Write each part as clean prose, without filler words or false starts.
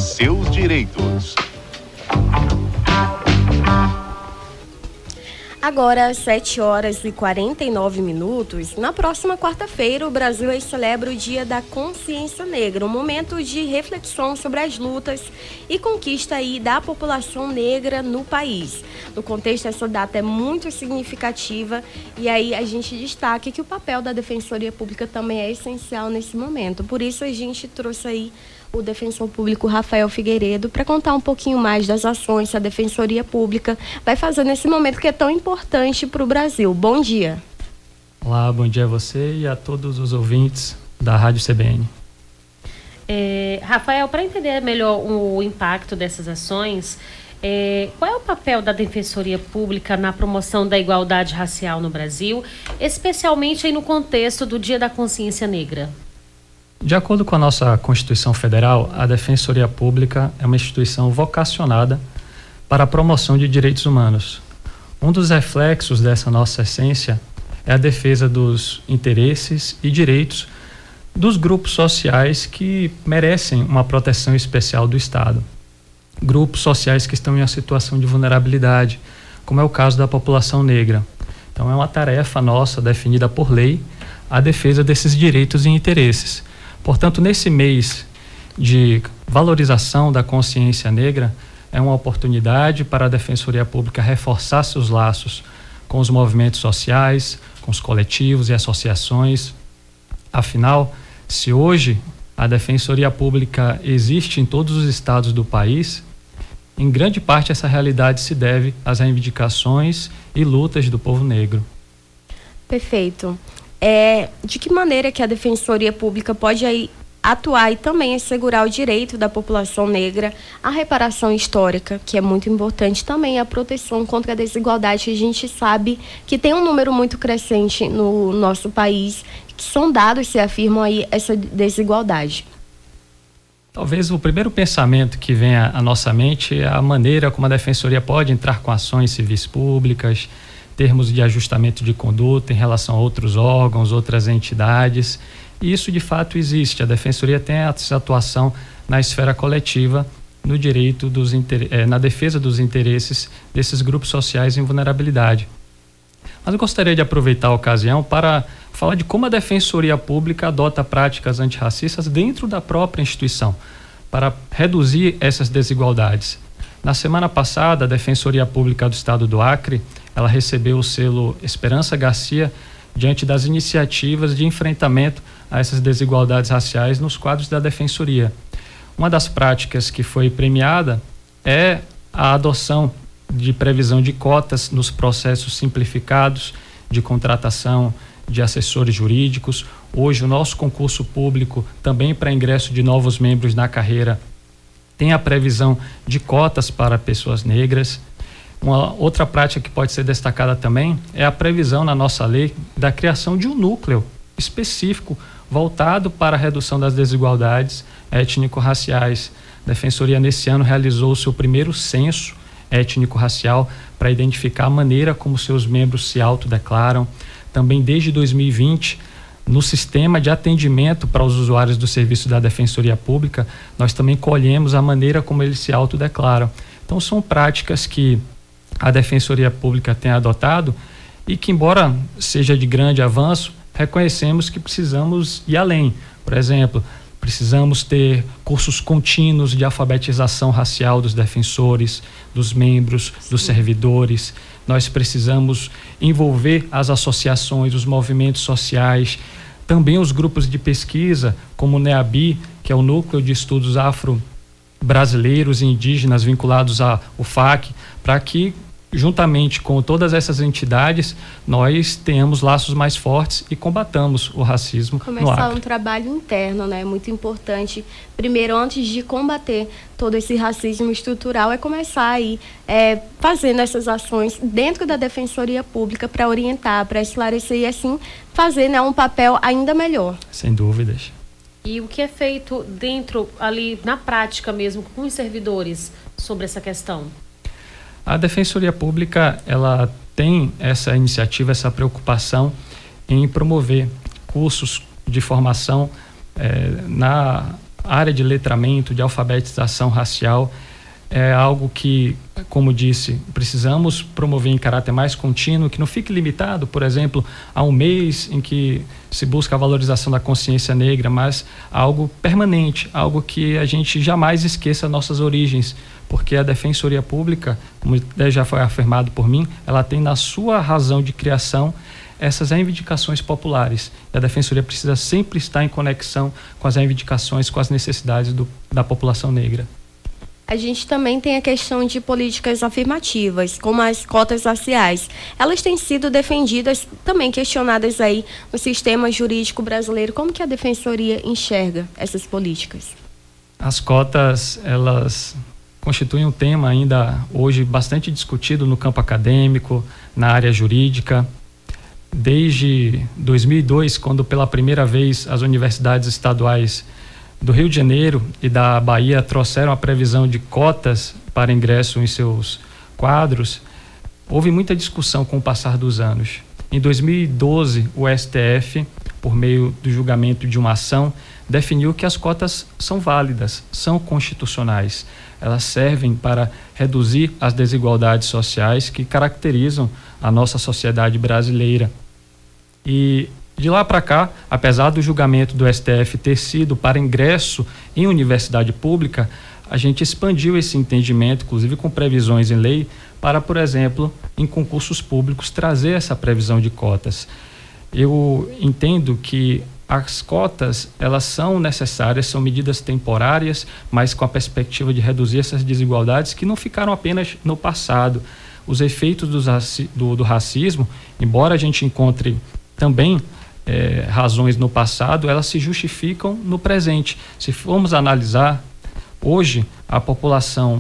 seus direitos. Agora, às 7h49, na próxima quarta-feira, o Brasil celebra o Dia da Consciência Negra, um momento de reflexão sobre as lutas e conquista aí da população negra no país. No contexto, essa data é muito significativa e aí a gente destaca que o papel da Defensoria Pública também é essencial nesse momento. Por isso, a gente trouxe aí o defensor público Rafael Figueiredo para contar um pouquinho mais das ações que a Defensoria Pública vai fazer nesse momento que é tão importante para o Brasil. Bom dia. Olá, bom dia a você e a todos os ouvintes da Rádio CBN. Rafael, para entender melhor o impacto dessas ações, qual é o papel da Defensoria Pública na promoção da igualdade racial no Brasil, especialmente aí no contexto do Dia da Consciência Negra? De acordo com a nossa Constituição Federal, a Defensoria Pública é uma instituição vocacionada para a promoção de direitos humanos. Um dos reflexos dessa nossa essência é a defesa dos interesses e direitos dos grupos sociais que merecem uma proteção especial do Estado. Grupos sociais que estão em uma situação de vulnerabilidade, como é o caso da população negra. Então, é uma tarefa nossa, definida por lei, a defesa desses direitos e interesses. Portanto, nesse mês de valorização da consciência negra, é uma oportunidade para a Defensoria Pública reforçar seus laços com os movimentos sociais, com os coletivos e associações. Afinal, se hoje a Defensoria Pública existe em todos os estados do país, em grande parte essa realidade se deve às reivindicações e lutas do povo negro. Perfeito. De que maneira que a Defensoria Pública pode aí atuar e também assegurar o direito da população negra à reparação histórica, que é muito importante, também a proteção contra a desigualdade. A gente sabe que tem um número muito crescente no nosso país, que são dados que afirmam aí essa desigualdade. Talvez o primeiro pensamento que vem à nossa mente é a maneira como a Defensoria pode entrar com ações civis públicas, termos de ajustamento de conduta em relação a outros órgãos, outras entidades. E isso de fato existe. A Defensoria tem essa atuação na esfera coletiva, no direito na defesa dos interesses desses grupos sociais em vulnerabilidade. Mas eu gostaria de aproveitar a ocasião para falar de como a Defensoria Pública adota práticas antirracistas dentro da própria instituição, para reduzir essas desigualdades. Na semana passada, a Defensoria Pública do Estado do Acre, ela recebeu o selo Esperança Garcia diante das iniciativas de enfrentamento a essas desigualdades raciais nos quadros da Defensoria. Uma das práticas que foi premiada é a adoção de previsão de cotas nos processos simplificados de contratação de assessores jurídicos. Hoje, o nosso concurso público, também para ingresso de novos membros na carreira, tem a previsão de cotas para pessoas negras. Uma outra prática que pode ser destacada também é a previsão na nossa lei da criação de um núcleo específico voltado para a redução das desigualdades étnico-raciais. A Defensoria, nesse ano, realizou o seu primeiro censo étnico-racial para identificar a maneira como seus membros se autodeclaram. Também, desde 2020, no sistema de atendimento para os usuários do serviço da Defensoria Pública, nós também colhemos a maneira como eles se autodeclaram. Então, são práticas que a Defensoria Pública tem adotado e que, embora seja de grande avanço, reconhecemos que precisamos ir além. Por exemplo, precisamos ter cursos contínuos de alfabetização racial dos defensores, dos membros, dos servidores. Nós precisamos envolver as associações, os movimentos sociais, também os grupos de pesquisa, como o NEABI, que é o Núcleo de Estudos Afro-Brasileiros e Indígenas vinculados ao FAC, para que, juntamente com todas essas entidades, nós tenhamos laços mais fortes e combatamos o racismo no Acre. Começar um trabalho interno, né? Muito importante. Primeiro, antes de combater todo esse racismo estrutural, é começar aí fazendo essas ações dentro da Defensoria Pública para orientar, para esclarecer e assim fazer, né, um papel ainda melhor. Sem dúvidas. E o que é feito dentro, ali, na prática mesmo, com os servidores sobre essa questão? A Defensoria Pública, ela tem essa iniciativa, essa preocupação em promover cursos de formação área de letramento, de alfabetização racial, é algo que, como disse, precisamos promover em caráter mais contínuo, que não fique limitado, por exemplo, a um mês em que se busca a valorização da consciência negra, mas algo permanente, algo que a gente jamais esqueça nossas origens, porque a Defensoria Pública, como já foi afirmado por mim, ela tem na sua razão de criação essas reivindicações populares. E a Defensoria precisa sempre estar em conexão com as reivindicações, com as necessidades da população negra. A gente também tem a questão de políticas afirmativas, como as cotas raciais. Elas têm sido defendidas, também questionadas aí no sistema jurídico brasileiro. Como que a Defensoria enxerga essas políticas? As cotas, elas constituem um tema ainda hoje bastante discutido no campo acadêmico, na área jurídica. Desde 2002, quando pela primeira vez as universidades estaduais do Rio de Janeiro e da Bahia trouxeram a previsão de cotas para ingresso em seus quadros, houve muita discussão com o passar dos anos. Em 2012, o STF, por meio do julgamento de uma ação, definiu que as cotas são válidas, são constitucionais. Elas servem para reduzir as desigualdades sociais que caracterizam a nossa sociedade brasileira. E de lá para cá, apesar do julgamento do STF ter sido para ingresso em universidade pública, a gente expandiu esse entendimento, inclusive com previsões em lei, para, por exemplo, em concursos públicos, trazer essa previsão de cotas. Eu entendo que as cotas, elas são necessárias, são medidas temporárias, mas com a perspectiva de reduzir essas desigualdades que não ficaram apenas no passado. Os efeitos do racismo, embora a gente encontre também razões no passado, elas se justificam no presente. Se formos analisar, hoje a população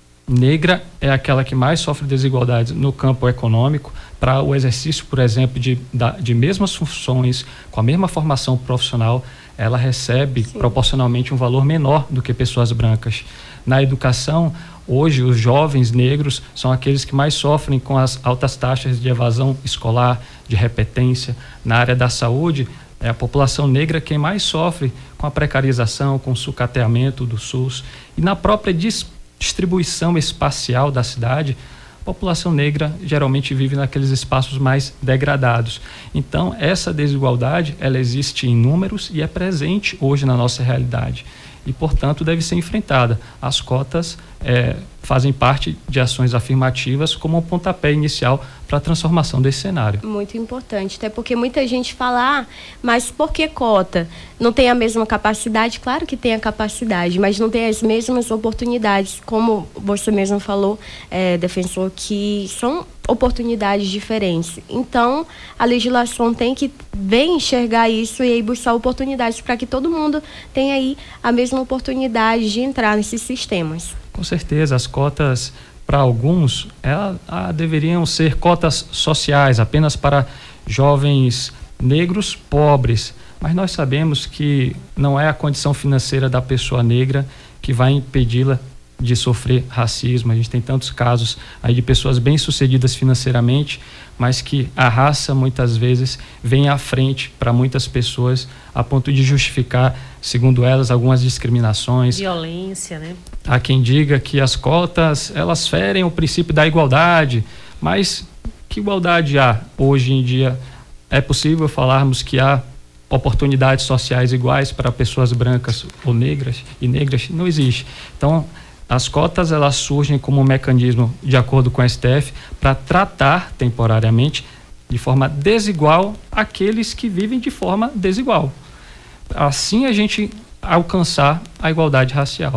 negra é aquela que mais sofre desigualdades no campo econômico. Para o exercício, por exemplo, de mesmas funções, com a mesma formação profissional, ela recebe proporcionalmente um valor menor do que pessoas brancas. Na educação, hoje os jovens negros são aqueles que mais sofrem com as altas taxas de evasão escolar, de repetência. Na área da saúde, é a população negra quem mais sofre com a precarização, com o sucateamento do SUS. E na própria distribuição espacial da cidade, a população negra geralmente vive naqueles espaços mais degradados. Então, essa desigualdade, ela existe em números e é presente hoje na nossa realidade. E, portanto, deve ser enfrentada. As cotas fazem parte de ações afirmativas como um pontapé inicial para a transformação desse cenário. Muito importante, até porque muita gente fala, mas por que cota? Não tem a mesma capacidade? Claro que tem a capacidade, mas não tem as mesmas oportunidades, como você mesmo falou, defensor, que são oportunidades diferentes. Então, a legislação tem que bem enxergar isso e aí buscar oportunidades para que todo mundo tenha aí a mesma oportunidade de entrar nesses sistemas. Com certeza, as cotas, para alguns, deveriam ser cotas sociais, apenas para jovens negros pobres. Mas nós sabemos que não é a condição financeira da pessoa negra que vai impedi-la de sofrer racismo. A gente tem tantos casos aí de pessoas bem-sucedidas financeiramente, mas que a raça muitas vezes vem à frente para muitas pessoas a ponto de justificar, segundo elas, algumas discriminações. Violência, né? Há quem diga que as cotas, elas ferem o princípio da igualdade, mas que igualdade há hoje em dia? É possível falarmos que há oportunidades sociais iguais para pessoas brancas ou negras e negras? Não existe. Então, as cotas, elas surgem como um mecanismo, de acordo com a STF, para tratar temporariamente de forma desigual aqueles que vivem de forma desigual. Assim a gente alcançar a igualdade racial.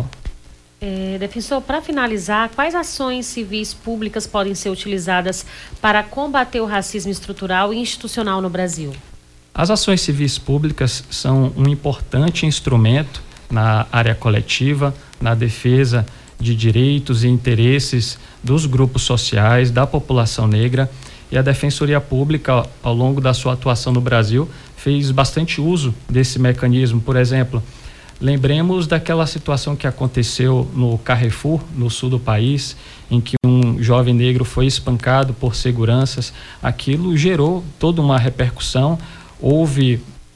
Defensor, para finalizar, quais ações civis públicas podem ser utilizadas para combater o racismo estrutural e institucional no Brasil? As ações civis públicas são um importante instrumento na área coletiva, na defesa de direitos e interesses dos grupos sociais, da população negra, e a Defensoria Pública, ao longo da sua atuação no Brasil, fez bastante uso desse mecanismo. Por exemplo, lembremos daquela situação que aconteceu no Carrefour, no sul do país, em que um jovem negro foi espancado por seguranças. Aquilo gerou toda uma repercussão, houve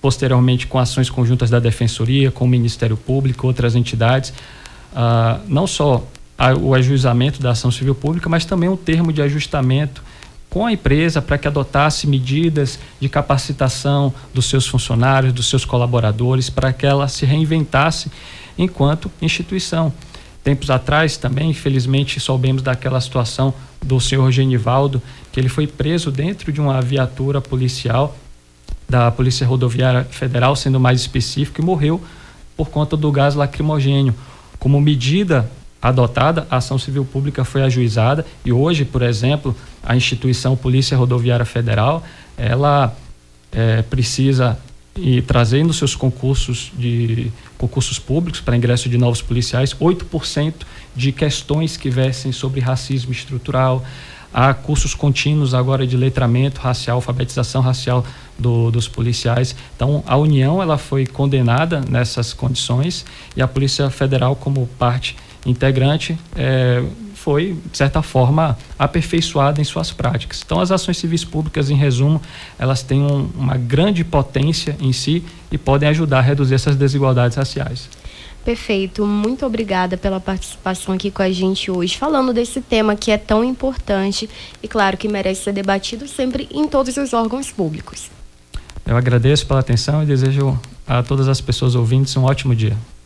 posteriormente com ações conjuntas da Defensoria, com o Ministério Público, outras entidades, não só o ajuizamento da ação civil pública, mas também um termo de ajustamento com a empresa para que adotasse medidas de capacitação dos seus funcionários, dos seus colaboradores, para que ela se reinventasse enquanto instituição. Tempos atrás também, infelizmente, soubemos daquela situação do senhor Genivaldo, que ele foi preso dentro de uma viatura policial da Polícia Rodoviária Federal, sendo mais específico, e morreu por conta do gás lacrimogênio. Como medida adotada, a ação civil pública foi ajuizada e hoje, por exemplo, a instituição Polícia Rodoviária Federal, ela precisa ir trazendo seus concursos públicos para ingresso de novos policiais, 8% de questões que versem sobre racismo estrutural. Há cursos contínuos agora de letramento racial, alfabetização racial dos policiais. Então, a União ela foi condenada nessas condições e a Polícia Federal, como parte integrante, foi, de certa forma, aperfeiçoada em suas práticas. Então, as ações civis públicas, em resumo, elas têm uma grande potência em si e podem ajudar a reduzir essas desigualdades raciais. Perfeito, muito obrigada pela participação aqui com a gente hoje, falando desse tema que é tão importante e, claro, que merece ser debatido sempre em todos os órgãos públicos. Eu agradeço pela atenção e desejo a todas as pessoas ouvintes um ótimo dia.